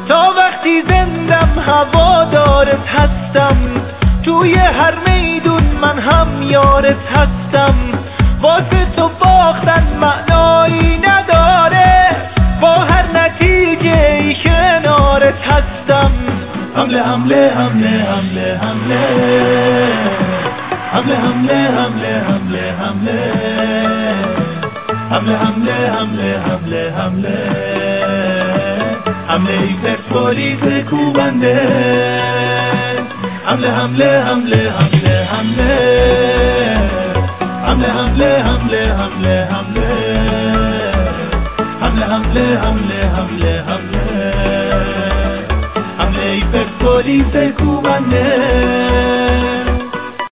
تا وقتی زندم هوادارت هستم، توی هر میدون من هم یارت هستم. واسه تو باختن معنایی نداره، با هر نتیجه ای کنارت هستم. حمله حمله حمله حمله حمله حمله حمله حمله حمله حمله حمله حمله حمله حمله حمله حمله ای پرسپولیس کوبنده. حمله حمله حمله حمله حمله حمله حمله حمله حمله حمله حمله حمله حمله حمله حمله حمله ای پرسپولیس کوبنده.